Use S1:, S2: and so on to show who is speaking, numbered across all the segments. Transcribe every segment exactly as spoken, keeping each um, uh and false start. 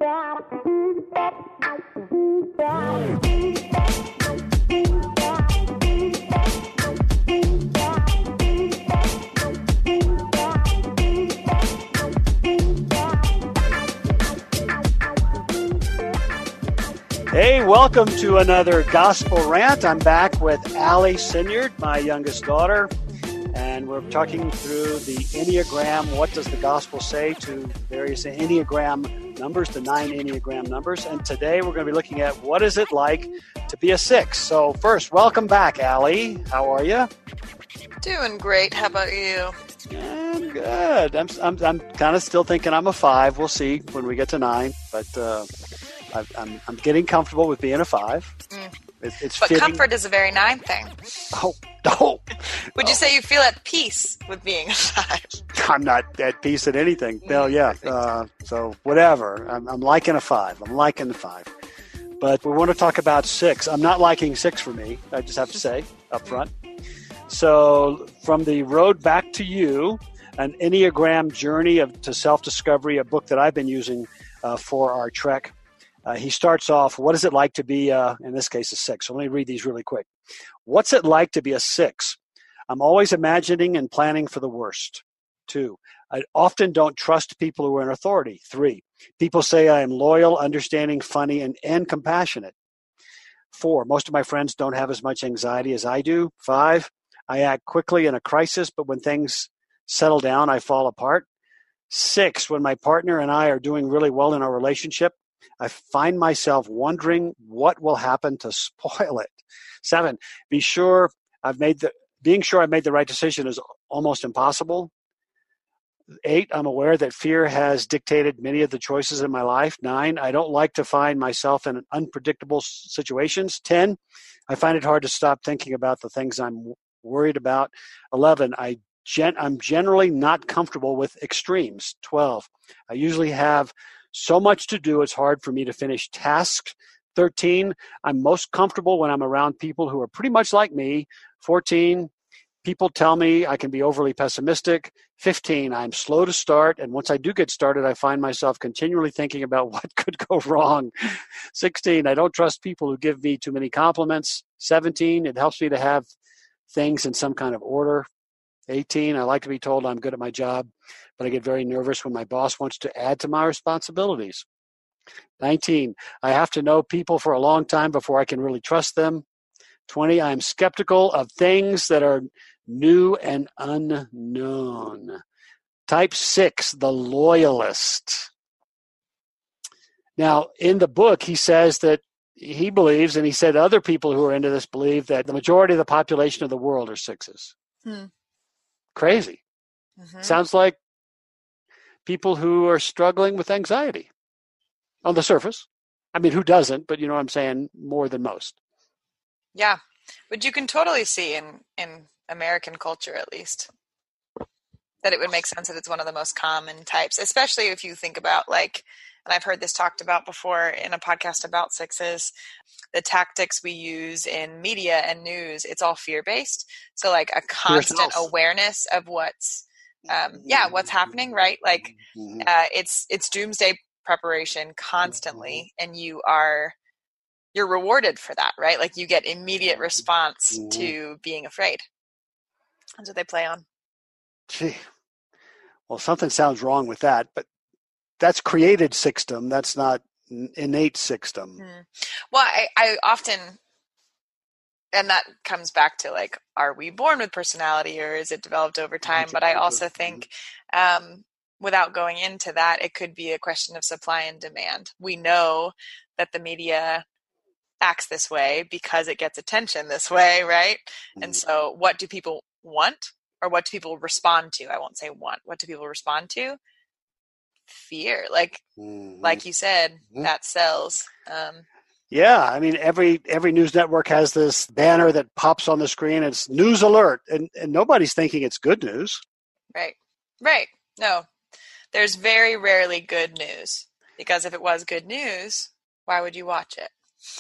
S1: Hey, welcome to another Gospel Rant. I'm back with Allie Sinyard, my youngest daughter, and we're talking through the Enneagram. What does the Gospel say to various Enneagram numbers, the nine Enneagram numbers? And today we're going to be looking at what is it like to be a six. So first, welcome back, Allie. How are you?
S2: Doing great. How about you?
S1: I'm good. I'm I'm, I'm kind of still thinking I'm a five. We'll see when we get to nine, but uh, I, I'm I'm getting comfortable with being a five.
S2: Mm.
S1: It, it's
S2: but
S1: fitting.
S2: Comfort is a very nine thing.
S1: Oh, oh.
S2: Would
S1: oh.
S2: you say you feel at peace with being a five?
S1: I'm not at peace at anything. No, yeah. Uh, so whatever. I'm, I'm liking a five. I'm liking the five. But we want to talk about six. I'm not liking six for me. I just have to say up front. So from the road back to you, an Enneagram journey of to self-discovery, a book that I've been using uh, for our trek. Uh, he starts off, what is it like to be, uh, in this case, a six? So let me read these really quick. What's it like to be a six? I'm always imagining and planning for the worst. Two, I often don't trust people who are in authority. Three, people say I am loyal, understanding, funny, and, and compassionate. Four, most of my friends don't have as much anxiety as I do. Five, I act quickly in a crisis, but when things settle down, I fall apart. Six, when my partner and I are doing really well in our relationship, I find myself wondering what will happen to spoil it. Seven, be sure I've made the being sure I've made the right decision is almost impossible. Eight, I'm aware that fear has dictated many of the choices in my life. Nine, I don't like to find myself in unpredictable situations. Ten, I find it hard to stop thinking about the things I'm worried about. Eleven, I gen- I'm generally not comfortable with extremes. Twelve, I usually have so much to do, it's hard for me to finish tasks. thirteen, I'm most comfortable when I'm around people who are pretty much like me. fourteen, people tell me I can be overly pessimistic. fifteen, I'm slow to start, and once I do get started, I find myself continually thinking about what could go wrong. sixteen, I don't trust people who give me too many compliments. seventeen, it helps me to have things in some kind of order. eighteen, I like to be told I'm good at my job, but I get very nervous when my boss wants to add to my responsibilities. nineteen, I have to know people for a long time before I can really trust them. twenty, I'm skeptical of things that are new and unknown. Type six, the loyalist. Now, in the book, he says that he believes, and he said other people who are into this believe, that the majority of the population of the world are sixes.
S2: Hmm.
S1: Crazy. Mm-hmm. Sounds like people who are struggling with anxiety on the surface. I mean, who doesn't? But you know what I'm saying, more than most.
S2: Yeah. But you can totally see in, in American culture, at least, that it would make sense that it's one of the most common types, especially if you think about, like, and I've heard this talked about before in a podcast about sixes, the tactics we use in media and news, it's all fear-based. So like a constant Yourself. awareness of what's, um, yeah, what's happening, right? Like uh, it's it's doomsday preparation constantly, and you are, you're rewarded for that, right? Like you get immediate response to being afraid. That's what they play on.
S1: Gee. Well, something sounds wrong with that, but that's created sixdom. That's not innate sixdom.
S2: Hmm. Well, I, I often, and that comes back to like, are we born with personality or is it developed over time? But I also think, um, without going into that, it could be a question of supply and demand. We know that the media acts this way because it gets attention this way, right? Mm-hmm. And so what do people want, or what do people respond to? I won't say want. What do people respond to? Fear. Like, mm-hmm. like you said, mm-hmm. that sells. Um,
S1: yeah. I mean, every, every news network has this banner that pops on the screen. It's news alert, and, and nobody's thinking it's good news.
S2: Right. Right. No, there's very rarely good news, because if it was good news, why would you watch it?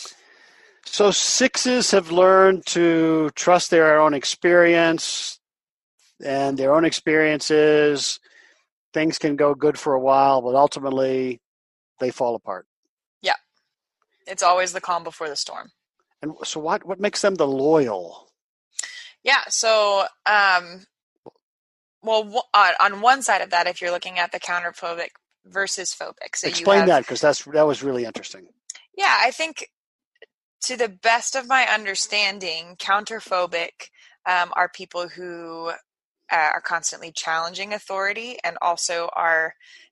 S1: So sixes have learned to trust their own experience, and their own experiences. Things can go good for a while, but ultimately they fall apart.
S2: Yeah. It's always the calm before the storm.
S1: And so what, what makes them the loyal?
S2: Yeah. So, um, well, on, on one side of that, if you're looking at the counterphobic versus phobic. So
S1: Explain
S2: you have,
S1: that, because that's that was really interesting.
S2: Yeah, I think to the best of my understanding, counterphobic um, are people who uh, are constantly challenging authority and also are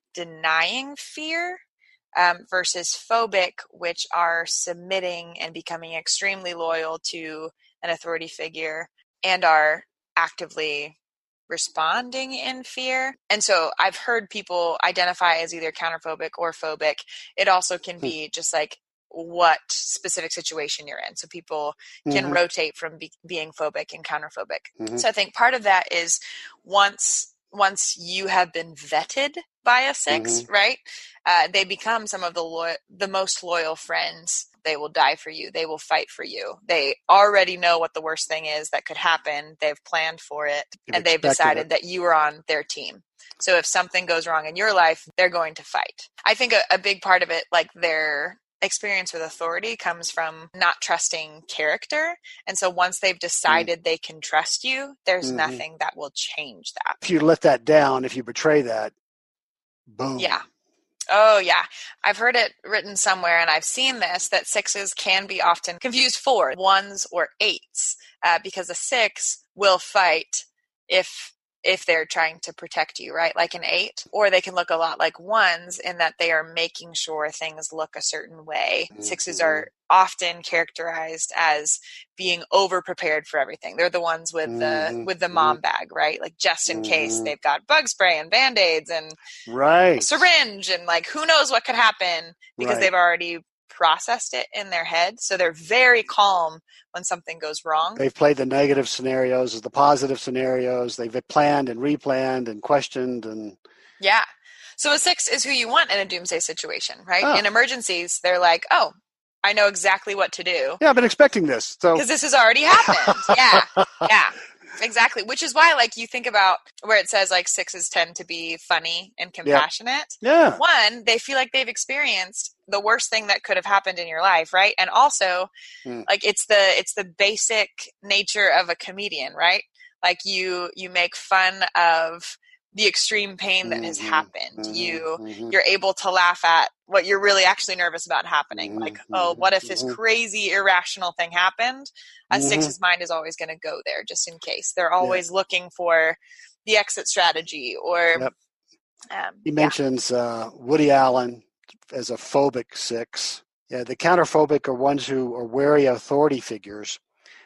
S2: denying fear, um, versus phobic, which are submitting and becoming extremely loyal to an authority figure and are actively responding in fear. And so I've heard people identify as either counterphobic or phobic. It also can be just like what specific situation you're in. So people can
S1: Mm-hmm.
S2: rotate from be- being phobic and counterphobic.
S1: Mm-hmm.
S2: So I think part of that is once once you have been vetted by a six,
S1: Mm-hmm.
S2: right? Uh, they become some of the lo- the most loyal friends. They will die for you. They will fight for you. They already know what the worst thing is that could happen. They've planned for it,
S1: You've
S2: and they've
S1: expected
S2: decided
S1: it.
S2: that you are on their team. So if something goes wrong in your life, they're going to fight. I think a, a big part of it, like their experience with authority, comes from not trusting character. And so once they've decided mm. they can trust you, there's mm-hmm. nothing that will change that.
S1: If you let that down, if you betray that, boom.
S2: Yeah. Oh, yeah. I've heard it written somewhere, and I've seen this, that sixes can be often confused for ones or eights, uh, because a six will fight if if they're trying to protect you, right? Like an eight. Or they can look a lot like ones in that they are making sure things look a certain way. Mm-hmm. Sixes are often characterized as being over-prepared for everything. They're the ones with mm-hmm. the with the mom bag, right? Like just in mm-hmm. case they've got bug spray and Band-Aids and
S1: right.
S2: a syringe and like who knows what could happen because right. they've already processed it in their head. So they're very calm when something goes wrong.
S1: They've played the negative scenarios as the positive scenarios. They've planned and replanned and questioned. And
S2: yeah. So a six is who you want in a doomsday situation, right?
S1: Oh.
S2: In emergencies, they're like, oh, I know exactly what to do.
S1: Yeah, I've been expecting this. So
S2: because this has already happened. yeah. Yeah. Exactly. Which is why, like, you think about where it says, like, sixes tend to be funny and compassionate.
S1: Yeah.
S2: One, they feel like they've experienced the worst thing that could have happened in your life, right? And also, mm. like, it's the it's the basic nature of a comedian, right? Like, you you make fun of the extreme pain that mm-hmm, has happened. Mm-hmm, you mm-hmm. you're able to laugh at what you're really actually nervous about happening. Mm-hmm, like, oh, what if this crazy irrational thing happened? A mm-hmm. six's mind is always going to go there just in case. They're always yeah. looking for the exit strategy or
S1: yep.
S2: um,
S1: he mentions yeah. uh, Woody Allen as a phobic six. Yeah, the counterphobic are ones who are wary of authority figures.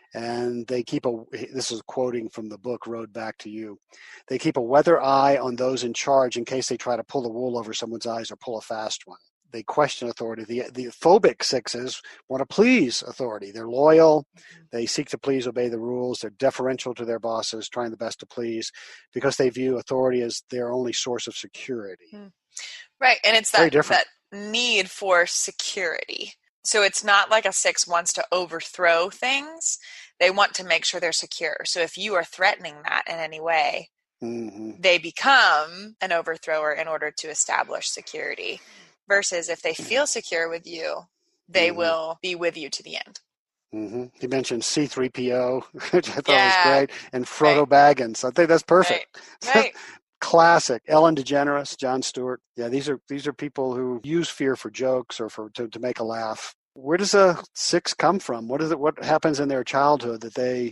S1: And they keep a, this is quoting from the book, Road Back to You. They keep a weather eye on those in charge in case they try to pull the wool over someone's eyes or pull a fast one. They question authority. The, the phobic sixes want to please authority. They're loyal. They seek to please, obey the rules. They're deferential to their bosses, trying the best to please because they view authority as their only source of security.
S2: Right. And it's that, that need for security. So it's not like a six wants to overthrow things. They want to make sure they're secure. So if you are threatening that in any way, mm-hmm. they become an overthrower in order to establish security. Versus if they feel secure with you, they mm-hmm. will be with you to the end.
S1: Mm-hmm. He mentioned C three P O, which I thought
S2: yeah.
S1: was great, and Frodo right. Baggins. I think that's perfect.
S2: Right. right.
S1: Classic. Ellen DeGeneres, Jon Stewart. Yeah, these are these are people who use fear for jokes or for to, to make a laugh. Where does a six come from? What is it? What happens in their childhood that they?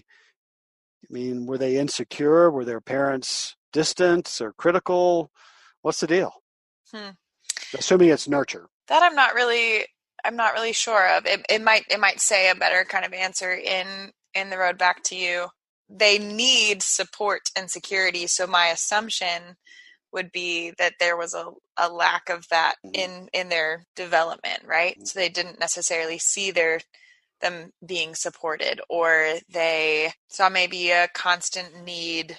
S1: I mean, were they insecure? Were their parents distant or critical? What's the deal?
S2: Hmm.
S1: Assuming it's nurture.
S2: That I'm not really. I'm not really sure of. It, it might. It might say a better kind of answer in in the Road Back to You. They need support and security. So my assumption would be that there was a, a lack of that in, in their development, right? So they didn't necessarily see their them being supported, or they saw maybe a constant need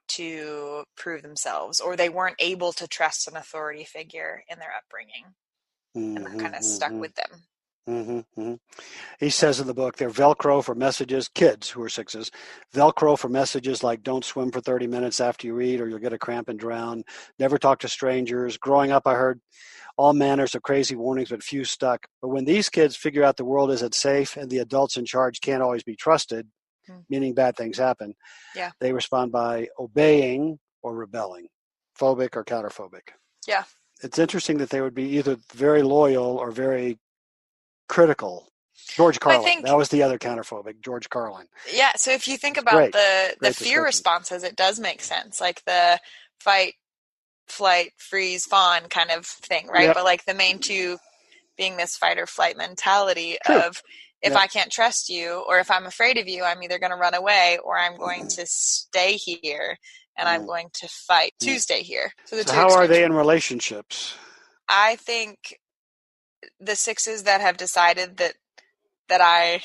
S2: to prove themselves, or they weren't able to trust an authority figure in their upbringing, mm-hmm, and that kind of mm-hmm. stuck with them.
S1: Mm-hmm, mm-hmm. He says in the book, they're Velcro for messages, kids who are sixes, Velcro for messages like don't swim for thirty minutes after you eat or you'll get a cramp and drown, never talk to strangers. Growing up, I heard all manners of crazy warnings, but few stuck. But when these kids figure out the world isn't safe and the adults in charge can't always be trusted, hmm. meaning bad things happen,
S2: yeah.
S1: they respond by obeying or rebelling, phobic or counterphobic.
S2: Yeah.
S1: It's interesting that they would be either very loyal or very critical. George Carlin. Think, that was the other counterphobic, George Carlin.
S2: Yeah. So if you think about Great. the, the fear responses, it does make sense. Like the fight, flight, freeze, fawn kind of thing, right? Yep. But like the main two being this fight or flight mentality True. of if yep. I can't trust you or if I'm afraid of you, I'm either going to run away or I'm going to stay here and mm. I'm going to fight mm. to stay here. So, the
S1: so how are they in relationships?
S2: I think the sixes that have decided that that I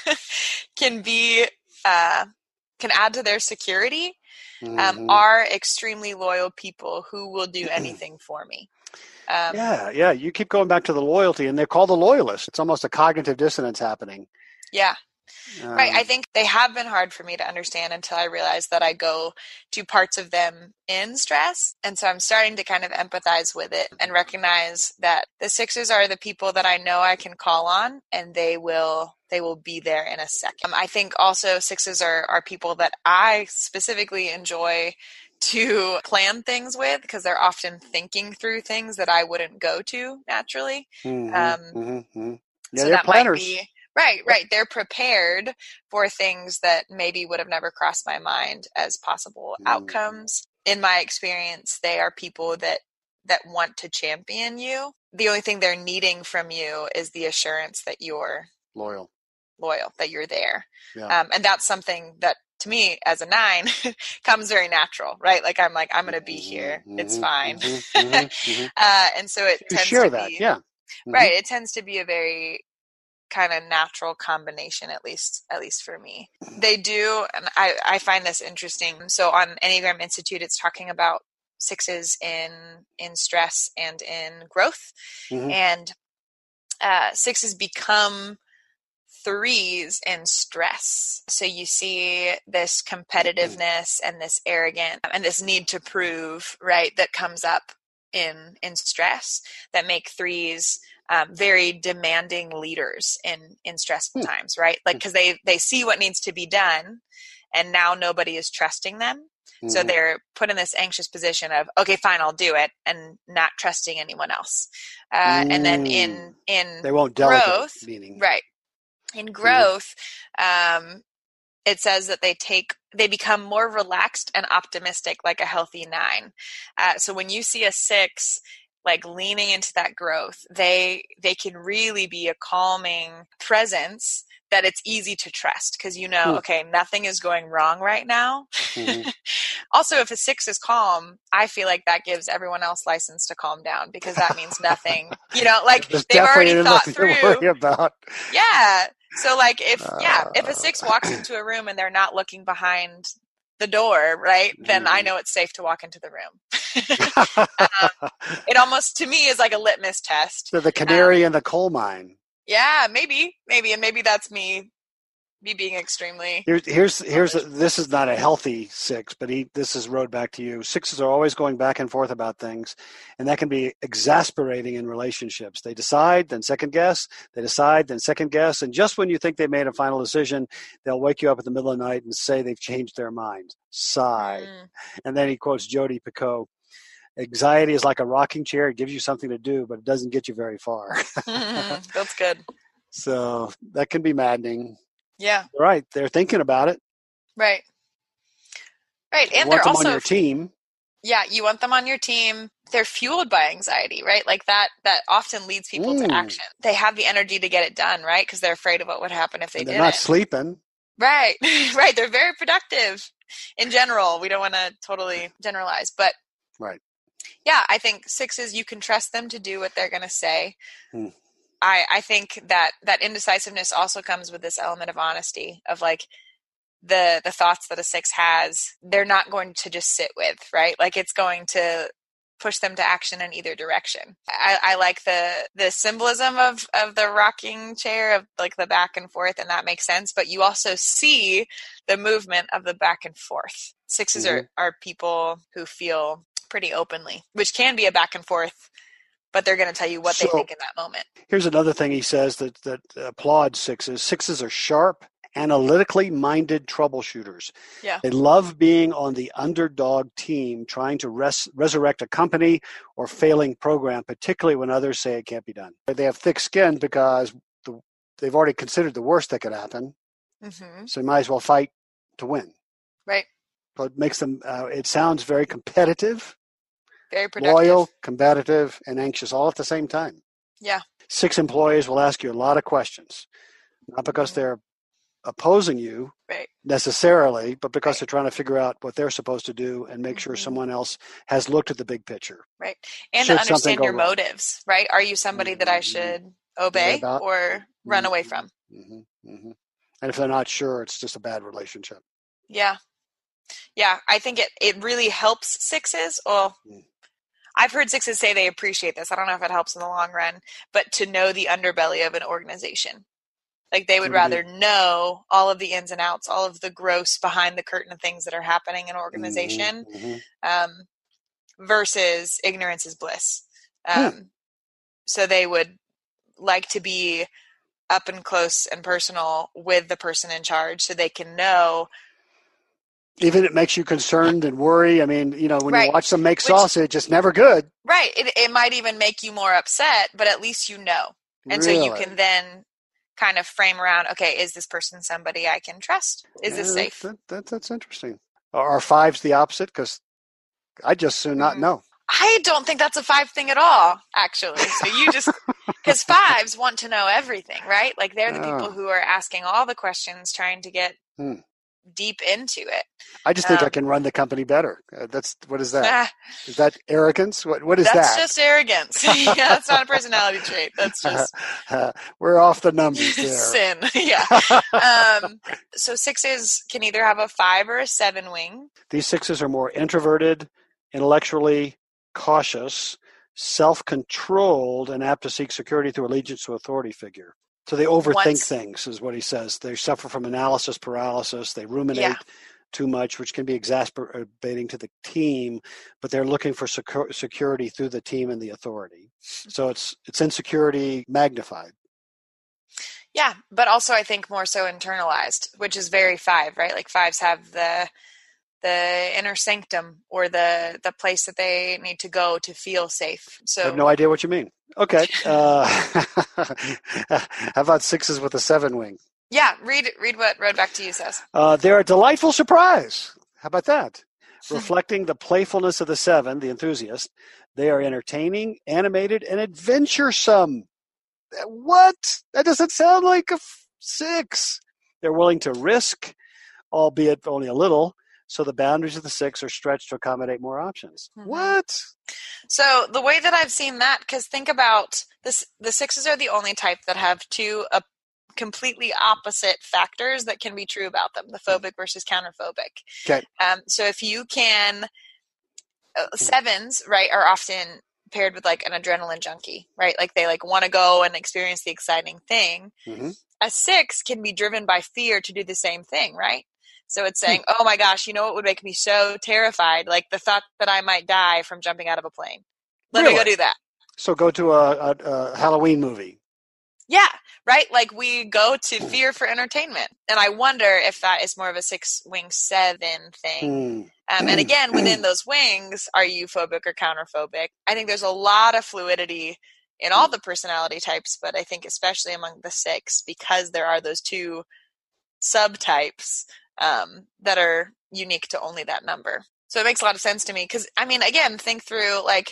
S2: can be, uh, can add to their security, um, mm-hmm. are extremely loyal people who will do anything for me. Um,
S1: yeah, yeah. You keep going back to the loyalty, and they're called the loyalists. It's almost a cognitive dissonance happening.
S2: Yeah. Um, right. I think they have been hard for me to understand until I realized that I go to parts of them in stress. And so I'm starting to kind of empathize with it and recognize that the sixes are the people that I know I can call on and they will they will be there in a second. Um, I think also sixes are, are people that I specifically enjoy to plan things with because they're often thinking through things that I wouldn't go to naturally.
S1: Mm-hmm,
S2: um,
S1: mm-hmm. Yeah,
S2: so
S1: they're
S2: that
S1: planners.
S2: Might be Right, right. They're prepared for things that maybe would have never crossed my mind as possible mm. outcomes. In my experience, they are people that that want to champion you. The only thing they're needing from you is the assurance that you're
S1: loyal,
S2: loyal, that you're there.
S1: Yeah.
S2: Um, and that's something that, to me, as a nine, comes very natural, right? Like I'm like, I'm going to be here. Mm-hmm, it's fine.
S1: Mm-hmm, mm-hmm,
S2: uh, and so it
S1: you
S2: tends
S1: share
S2: to
S1: that,
S2: be,
S1: yeah. Mm-hmm.
S2: Right. It tends to be a very kind of natural combination, at least at least for me. They do, and I, I find this interesting. So on Enneagram Institute, it's talking about sixes in in stress and in growth. Mm-hmm. And uh, sixes become threes in stress. So you see this competitiveness and this arrogance and this need to prove, right, that comes up in in stress that make threes Um, very demanding leaders in, in stressful hmm. times, right? Like, cause they, they see what needs to be done and now nobody is trusting them. Mm-hmm. So they're put in this anxious position of, okay, fine, I'll do it and not trusting anyone else. Uh, mm. And then in, in
S1: they won't
S2: growth,
S1: delegate, meaning.
S2: Right. In growth, mm-hmm. um, it says that they take, they become more relaxed and optimistic, like a healthy nine. Uh, so when you see a six, like leaning into that growth, they they can really be a calming presence that it's easy to trust because you know, mm. okay, nothing is going wrong right now. Mm-hmm. Also, if a six is calm, I feel like that gives everyone else license to calm down because that means nothing. You know, like
S1: There's
S2: they've already thought through.
S1: To worry about.
S2: Yeah. So like if uh, yeah, if a six
S1: Uh.
S2: walks into a room and they're not looking behind the door, right, then mm. I know it's safe to walk into the room. um, it almost, to me, is like a litmus test.
S1: So the canary
S2: um,
S1: in the coal mine.
S2: Yeah, maybe, maybe, and maybe that's me, me being extremely.
S1: Here's here's here's a, this is not a healthy six, but he this is road back to you. Sixes are always going back and forth about things, and that can be exasperating in relationships. They decide, then second guess. They decide, then second guess, and just when you think they've made a final decision, they'll wake you up in the middle of the night and say they've changed their mind. Sigh, mm. And then he quotes Jodi Picoult. Anxiety is like a rocking chair. It gives you something to do, but it doesn't get you very far.
S2: Mm-hmm. That's good.
S1: So that can be maddening.
S2: Yeah.
S1: Right. They're thinking about it.
S2: Right. Right. And
S1: you want
S2: they're
S1: them
S2: also
S1: on your team.
S2: Yeah. You want them on your team. They're fueled by anxiety, right? Like that, that often leads people mm. to action. They have the energy to get it done, right? Because they're afraid of what would happen if they
S1: and they're
S2: didn't.
S1: not sleeping.
S2: Right. Right. They're very productive in general. We don't want to totally generalize, but
S1: right.
S2: Yeah. I think sixes, you can trust them to do what they're going to say.
S1: Mm.
S2: I, I think that that indecisiveness also comes with this element of honesty of like the the thoughts that a six has, they're not going to just sit with, right? Like it's going to push them to action in either direction. I, I like the the symbolism of, of the rocking chair, of like the back and forth, and that makes sense. But you also see the movement of the back and forth. Sixes mm-hmm. are, are people who feel pretty openly, which can be a back and forth but they're going to tell you what
S1: So,
S2: they think in that moment.
S1: Here's another thing he says that, that applauds sixes. Sixes are sharp, analytically minded troubleshooters.
S2: Yeah.
S1: They love being on the underdog team, trying to res- resurrect a company or failing program, particularly when others say it can't be done. They have thick skin because the, they've already considered the worst that could happen,
S2: Mm-hmm.
S1: so they might as well fight to win.
S2: Right.
S1: So it makes them, uh, it sounds very competitive,
S2: Very productive.
S1: loyal, combative, and anxious all at the same time.
S2: Yeah.
S1: Six employees will ask you a lot of questions, not because
S2: Mm-hmm.
S1: they're opposing you
S2: Right.
S1: necessarily, but because
S2: Right.
S1: they're trying to figure out what they're supposed to do and make sure
S2: Mm-hmm.
S1: someone else has looked at the big picture.
S2: Right. And
S1: Should
S2: to
S1: something
S2: understand
S1: go
S2: your
S1: wrong.
S2: motives, right? Are you somebody that I
S1: Mhm.
S2: should
S1: Worry
S2: obey
S1: about.
S2: or run away from?
S1: hmm hmm And if they're not sure, it's just a bad relationship.
S2: Yeah. Yeah. I think it, it really helps sixes. Well,
S1: Mm.
S2: I've heard sixes say they appreciate this. I don't know if it helps in the long run, but to know the underbelly of an organization. Like they would
S1: What do you
S2: rather know all of the ins and outs, all of the gross behind the curtain of things that are happening in an organization,
S1: hmm
S2: um, versus ignorance is bliss.
S1: Hmm.
S2: Um, so they would like to be up and close and personal with the person in charge so they can know.
S1: Even it makes you concerned and worry. I mean, you know, when
S2: Right.
S1: you watch them make
S2: Which-
S1: sausage, it's never good.
S2: Right. It, it might even make you more upset, but at least you know. And so you
S1: Really.
S2: can then kind of frame around, okay, is this person somebody I can trust? Is this
S1: Yeah,
S2: safe?
S1: That, that, that's interesting. Are, are fives the opposite? Because I just soon not
S2: Mm.
S1: know.
S2: I don't think that's a five thing at all, actually. So you just, because fives want to know everything, right? Like they're the people
S1: Oh.
S2: who are asking all the questions, trying to get
S1: Hmm.
S2: deep into it.
S1: I just think I
S2: Um,
S1: can run the company better. Uh, that's what is that?
S2: Ah,
S1: Is that arrogance? What what is
S2: that's
S1: that?
S2: just arrogance. Yeah, that's not a personality trait. That's just
S1: We're off the numbers there.
S2: sin. Yeah. Um, so sixes can either have a five or a seven wing.
S1: These sixes are more introverted, intellectually cautious, self-controlled, and apt to seek security through allegiance to authority figure. So they overthink
S2: Once-
S1: things, is what he says. They suffer from analysis paralysis. They ruminate
S2: Yeah.
S1: too much, which can be exasperating to the team, but they're looking for secu- security through the team and the authority. So it's it's insecurity magnified.
S2: Yeah, but also I think more so internalized, which is very five, right? Like fives have the the inner sanctum or the the place that they need to go to feel safe. So
S1: I have no idea what you mean. Okay. Uh, how about sixes with a seven wing?
S2: yeah, read read what Road Back to You says.
S1: Uh, they're a delightful surprise. How about that? Reflecting the playfulness of the seven, the enthusiast, they are entertaining, animated, and adventuresome. What? That doesn't sound like a f- six. They're willing to risk, albeit only a little, so the boundaries of the six are stretched to accommodate more options.
S2: Mhm.
S1: What?
S2: So the way that I've seen that, because think about this, the sixes are the only type that have two uh, completely opposite factors that can be true about them, the phobic versus counterphobic.
S1: Okay.
S2: Um, so if you can, uh, sevens, right, are often paired with like an adrenaline junkie, right? Like they like want to go and experience the exciting thing.
S1: Mm-hmm.
S2: A six can be driven by fear to do the same thing, right? So it's saying, oh my gosh, you know what would make me so terrified? Like the thought that I might die from jumping out of a plane. Let me
S1: Really?
S2: go do that.
S1: So go to a, a, a Halloween movie.
S2: Yeah, right? Like we go to fear for entertainment. And I wonder if that is more of a six wing seven thing.
S1: Hmm.
S2: Um, and again, within those wings, are you phobic or counterphobic? I think there's a lot of fluidity in all the personality types, but I think especially among the six, because there are those two subtypes um, that are unique to only that number. So it makes a lot of sense to me because, I mean, again, think through like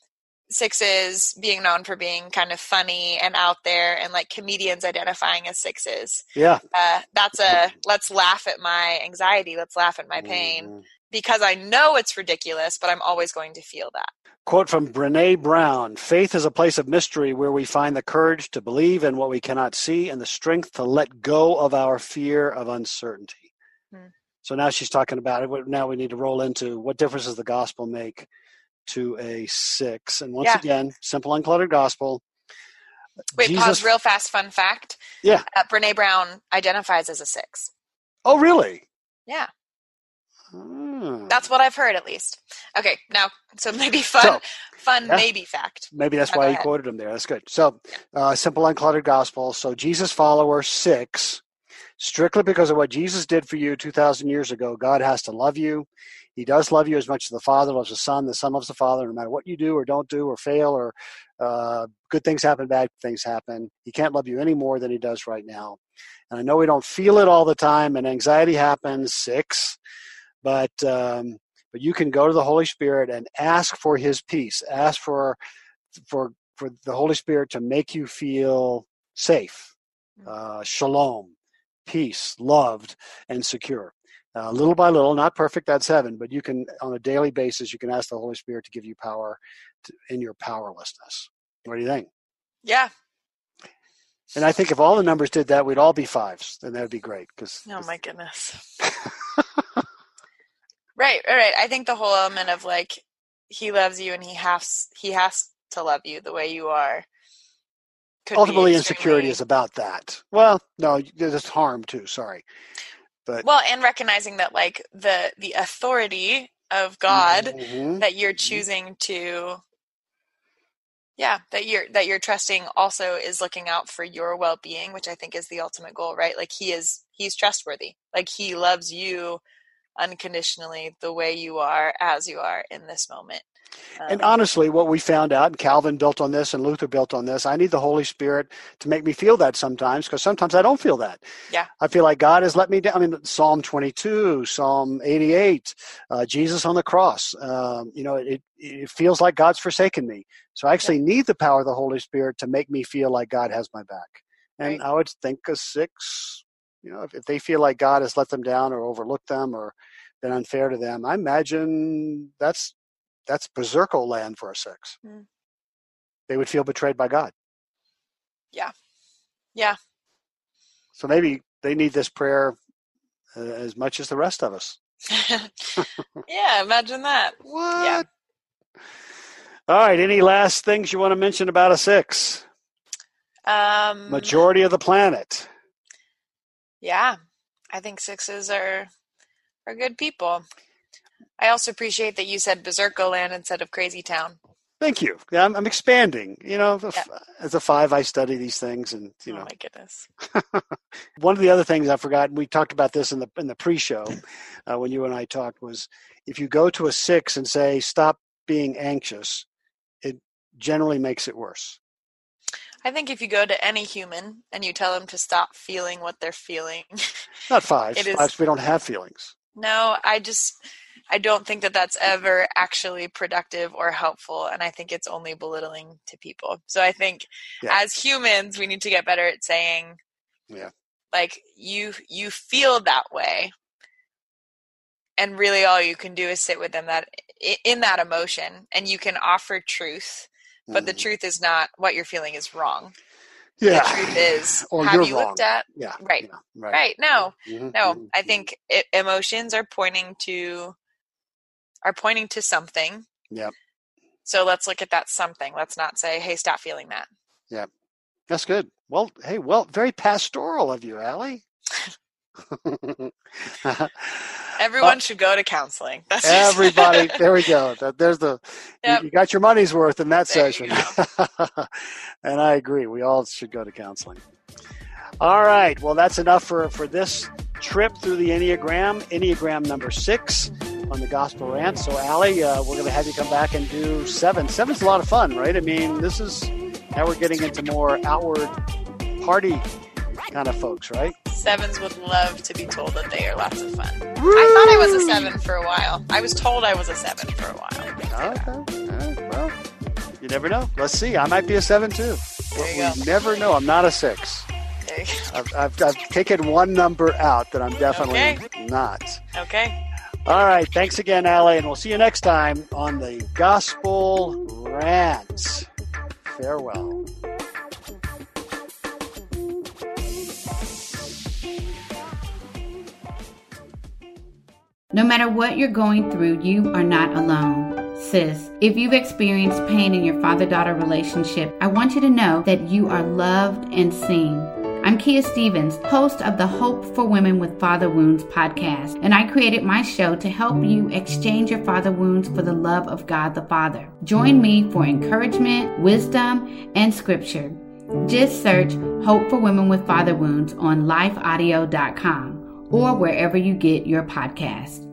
S2: sixes being known for being kind of funny and out there, and like comedians identifying as sixes.
S1: Yeah.
S2: Uh, that's a let's laugh at my anxiety, let's laugh at my pain,
S1: Mhm.
S2: because I know it's ridiculous, but I'm always going to feel that.
S1: Quote from Brene Brown: faith is a place of mystery where we find the courage to believe in what we cannot see and the strength to let go of our fear of uncertainty.
S2: Hmm.
S1: So now she's talking about it. Now we need to roll into what difference does the gospel make to a six? And once
S2: Yeah.
S1: again, simple, uncluttered gospel.
S2: Wait,
S1: Jesus-
S2: pause, real fast, fun fact.
S1: Yeah.
S2: Uh, Brene Brown identifies as a six.
S1: Oh, really?
S2: Yeah.
S1: Hmm. Hmm.
S2: That's what I've heard, at least. Okay, now, so maybe fun,
S1: So,
S2: fun
S1: yeah.
S2: maybe fact.
S1: Maybe that's
S2: Oh,
S1: why
S2: go
S1: he
S2: ahead.
S1: quoted him there. That's good. So, uh, simple, uncluttered gospel. So, Jesus follower six, strictly because of what Jesus did for you two thousand years ago, God has to love you. He does love you as much as the Father loves the Son. The Son loves the Father. No matter what you do or don't do or fail or uh, good things happen, bad things happen, he can't love you any more than he does right now. And I know we don't feel it all the time, and anxiety happens, six, but um, but you can go to the Holy Spirit and ask for his peace. Ask for for for the Holy Spirit to make you feel safe, uh, shalom, peace, loved, and secure. Uh, little by little, not perfect, that's heaven, but you can, on a daily basis, you can ask the Holy Spirit to give you power to, in your powerlessness. What do you think?
S2: Yeah.
S1: And I think if all the numbers did that, we'd all be fives, and that would be great. Cause,
S2: Oh, my goodness. Right, right. I think the whole element of like, he loves you and he has, he has to love you the way you are. Could
S1: ultimately,
S2: be
S1: insecurity is about that. Well, no, there's harm too, sorry. But
S2: well, and recognizing that like the the authority of God
S1: mm-hmm.
S2: that you're choosing to, yeah, that you're that you're trusting also is looking out for your well-being, which I think is the ultimate goal, right? Like he is, he's trustworthy. Like he loves you unconditionally the way you are, as you are in this moment. Um,
S1: and honestly, what we found out, and Calvin built on this and Luther built on this, I need the Holy Spirit to make me feel that sometimes, because sometimes I don't feel that.
S2: Yeah.
S1: I feel like God has let me down. I mean, Psalm twenty-two, Psalm eighty-eight, uh, Jesus on the cross. Um, you know, it, it feels like God's forsaken me. So I actually yeah. need the power of the Holy Spirit to make me feel like God has my back. And right. I would think a six, you know, if, if they feel like God has let them down or overlooked them or been unfair to them, I imagine that's That's berserko land for a six. Mm. They would feel betrayed by God.
S2: Yeah. Yeah.
S1: So maybe they need this prayer uh, as much as the rest of us.
S2: Yeah, imagine that.
S1: What?
S2: Yeah.
S1: All right. Any last things you want to mention about a six?
S2: Um,
S1: Majority of the planet.
S2: Yeah. I think sixes are are good people. I also appreciate that you said Berserko Land instead of Crazy Town.
S1: Thank you. I'm, I'm expanding. You know,
S2: yeah.
S1: as a five, I study these things, and you
S2: oh
S1: know.
S2: Oh my goodness.
S1: One of the other things I forgot, we talked about this in the in the pre-show uh, when you and I talked, was if you go to a six and say stop being anxious, it generally makes it worse.
S2: I think if you go to any human and you tell them to stop feeling what they're feeling,
S1: not fives. It is, fives, we don't have feelings.
S2: No, I just. I don't think that that's ever actually productive or helpful, and I think it's only belittling to people. So I think yeah. as humans, we need to get better at saying,
S1: yeah,
S2: like, you you feel that way, and really all you can do is sit with them that in that emotion, and you can offer truth, but mm. the truth is not what you're feeling is wrong.
S1: Yeah.
S2: The truth is,
S1: or
S2: have
S1: you're
S2: you
S1: wrong.
S2: looked at
S1: yeah.
S2: right,
S1: yeah. right,
S2: right? No,
S1: mm-hmm.
S2: no.
S1: Mm-hmm.
S2: I think it, emotions are pointing to. are pointing to something.
S1: Yep.
S2: So let's look at that something. Let's not say, hey, stop feeling that.
S1: Yep. That's good. Well, hey, well, very pastoral of you, Allie.
S2: Everyone uh, should go to counseling. That's
S1: everybody. There we go. There's the,
S2: yep.
S1: you, you got your money's worth in that
S2: there
S1: session. And I agree. We all should go to counseling. All right. Well, that's enough for, for this trip through the Enneagram, Enneagram number six on the Gospel Rant. So, Allie, uh, we're going to have you come back and do seven. Seven's a lot of fun, right? I mean, this is, now we're getting into more outward party kind of folks, right?
S2: Sevens would love to be told that they are lots of fun. Woo! I thought I was a seven for a while. I was told I was a seven for a while.
S1: Okay. All right. Well, you never know. Let's see. I might be a seven, too.
S2: There you
S1: we
S2: go.
S1: never know. I'm not a six.
S2: There you go.
S1: I've, I've, I've taken one number out that I'm definitely
S2: okay.
S1: not.
S2: Okay.
S1: All right. Thanks again, Allie, and we'll see you next time on the Gospel Rant. Farewell.
S3: No matter what you're going through, you are not alone. Sis, if you've experienced pain in your father-daughter relationship, I want you to know that you are loved and seen. I'm Kia Stevens, host of the Hope for Women with Father Wounds podcast, and I created my show to help you exchange your father wounds for the love of God the Father. Join me for encouragement, wisdom, and scripture. Just search Hope for Women with Father Wounds on life audio dot com or wherever you get your podcasts.